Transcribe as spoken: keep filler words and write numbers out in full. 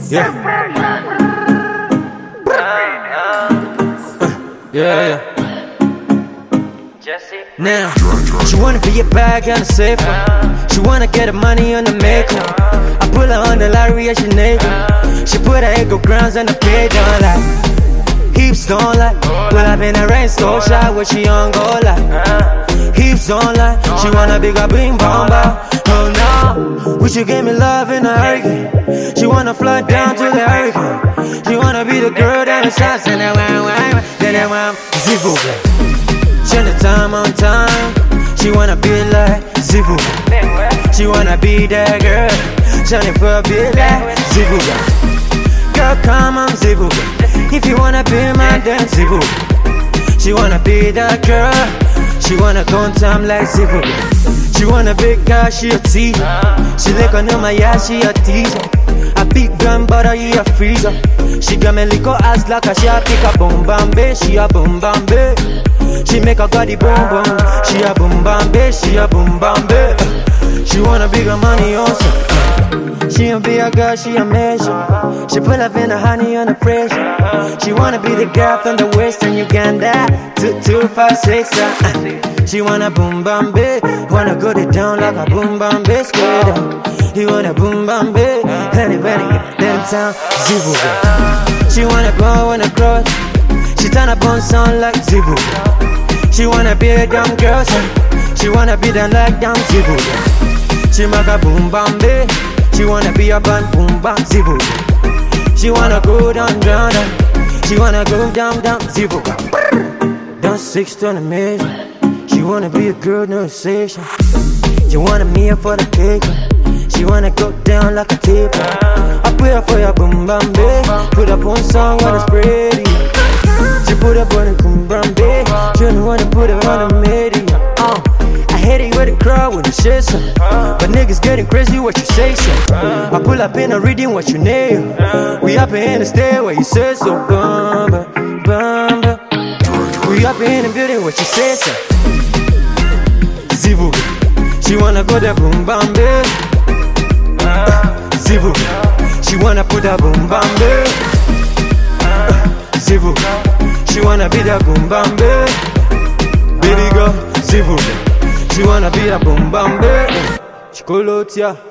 Yeah. Yeah, yeah. Now, she wanna be a bag and a safe one. She wanna get the money on the makeup. I pull her on the lottery and she naked. She put her ego grounds and the pay down like heaps don't like. Pull up in a rain store shot where she on go like heaps don't like. She wanna big up bing bomba. Oh no, would you give me love in a hurricane? She wanna fly down to the hurricane. She wanna be the girl that is shots and that wham wham, then that wham zivu. Spend the time on time. She wanna be like zivu. She wanna be that girl, shining for a bit like zivu. Girl, come on zivu. If you wanna be my then zivu. She wanna be that girl. She wanna go on time like zivu. She wanna big girl, she a teaser. She lick on my ass, she a teaser. A big gun, but I a freezer. She got me lick her ass like a shot, pick a boom bambe. She a boom bambe. She make her body boom boom. She a boom bambe, she a boom bambe. She wanna bigger money also. She a be a girl, she a measure. She pull up in the honey under pressure. She wanna be the girl from the western Uganda. Two, two, five, six, uh. She wanna boom bambe. Wanna go it down like a boom bambe square down. He wanna boom bambe. Honey, honey, them town, zivu. She wanna go on the cross. She turn up on sound like zivu. She wanna be a damn girl, son. She wanna be them like damn zivu. She make a boom bambe. She wanna be a band boom bam zivu. She wanna go down down down. She wanna go down down zivu. Down six to the measure. She wanna be a girl, no station. She wanna me for the cake. She wanna go down like a tape. I put her for your boom bambe. Put up on song when it's pretty. She put up on the boom bambe. She don't wanna put it on the media. Uh, I hate it with the crowd when you say so. But niggas getting crazy what you say so. I pull up in a reading what you nail. We up in the stair where you say so. Bamba, bamba. We up in the building what you say so. Zivu. She wanna go there boom bambe. Zivu. She wanna put that boom bambe. Zivu. She wanna be that boom bambe. Baby girl, zivu. She wanna be that boom bambe. Chikolotia.